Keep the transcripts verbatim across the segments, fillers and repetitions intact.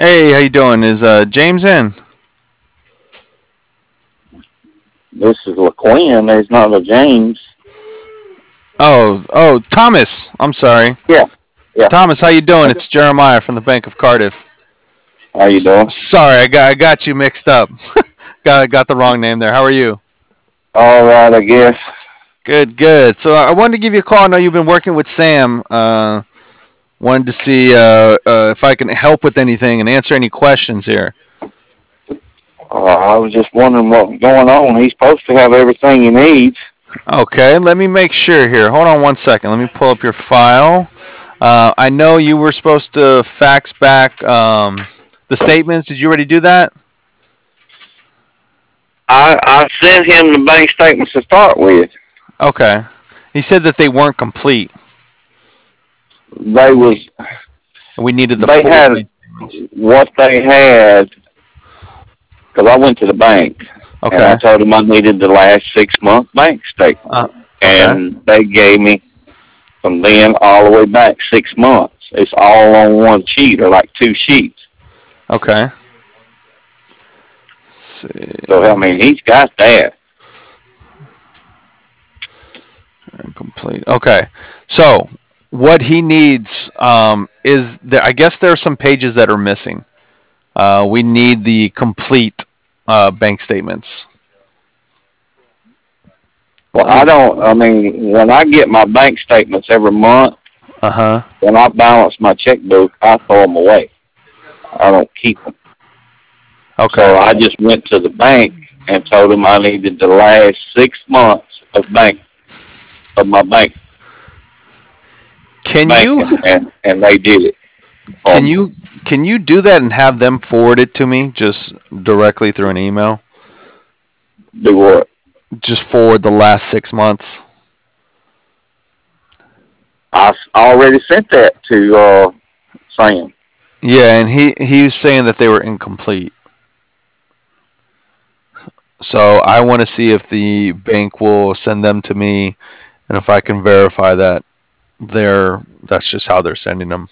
Hey, how you doing? Is uh, James in? This is LaQuinn. There's not a James. Oh, oh, Thomas. I'm sorry, Yeah, yeah. Thomas. How you doing? It's Jeremiah from the Bank of Cardiff. How you S- doing? sorry, I got I got you mixed up. got got the wrong name there. How are you? All right, I guess. Good, good. So I wanted to give you a call. I know you've been working with Sam. Uh, wanted to see uh, uh, if I can help with anything and answer any questions here. Uh, I was just wondering what was going on. He's supposed to have everything he needs. Okay, let me make sure here. Hold on one second. Let me pull up your file. Uh, I know you were supposed to fax back um, the statements. Did you already do that? I I sent him the bank statements to start with. Okay. He said that they weren't complete. They was We needed the they full had bank statements. what they had because I went to the bank and I Okay. told them I needed the last six month bank statement, Uh, okay. and they gave me from then all the way back six months. It's all on one sheet or like two sheets. Okay. Let's So I see. mean, he's got that. Complete. Okay. So what he needs um, is that I guess there are some pages that are missing. Uh, we need the complete uh, bank statements. Well, I don't. I mean, when I get my bank statements every month, Uh huh. when I balance my checkbook, I throw them away. I don't keep them. Okay. So I just went to the bank and told them I needed the last six months of bank of my bank Can you banking, and and they did it for can me. you can you do that and have them forward it to me just directly through an email? Do what? Just forward the last six months. I already sent that to uh, Sam. Yeah, and he he was saying that they were incomplete. So I want to see if the bank will send them to me, and if I can verify that they're that's just how they're sending them.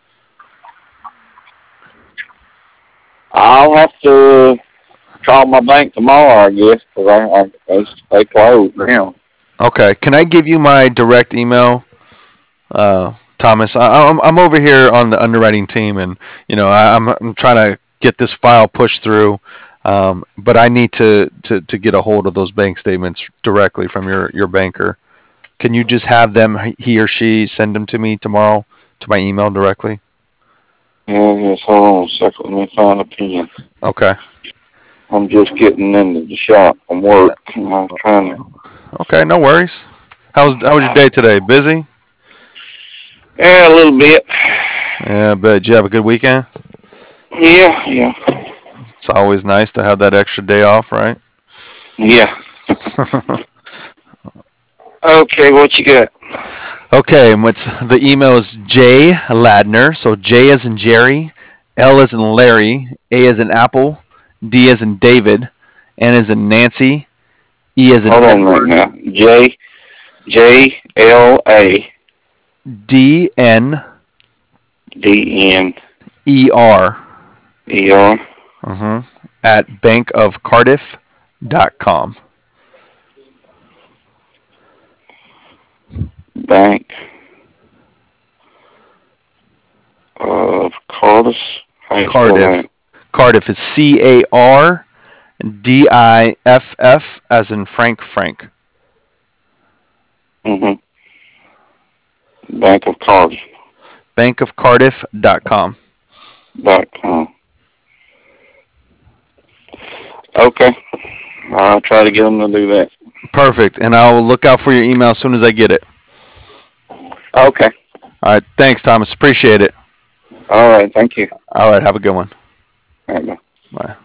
I'll have to call my bank tomorrow, I guess, because I, I they, they closed now. Okay, can I give you my direct email, uh, Thomas? I, I'm I'm over here on the underwriting team, and you know I, I'm I'm trying to get this file pushed through, um, but I need to, to to get a hold of those bank statements directly from your your banker. Can you just have them, he or she, send them to me tomorrow to my email directly? Yeah, just hold on a second. Let me find a pen. Okay. I'm just getting into the shop from work. I'm trying to. Okay, no worries. How's how was your day today? Busy? Yeah, a little bit. Yeah, but did you have a good weekend? Yeah, yeah, It's always nice to have that extra day off, right? yeah. Okay, what you got? Okay, what's the email is J Ladner, so J as in Jerry, L as in Larry, A as in Apple, D as in David, N as in Nancy, E as in Hold on right Edward, now. J J L A D N D N E R E R uh-huh, at bank of cardiff dot com. Bank of Cardis. How you spell that? Cardiff. Cardiff is C A R D I F F as in Frank Frank. Mm-hmm. Bank of Cardis bank of cardiff dot com. dot com. Okay, I'll try to get them to do that. Perfect. And I'll look out for your email as soon as I get it. Okay. All right. Thanks, Thomas. Appreciate it. All right. Thank you. All right. Have a good one. All right, bye. Bye.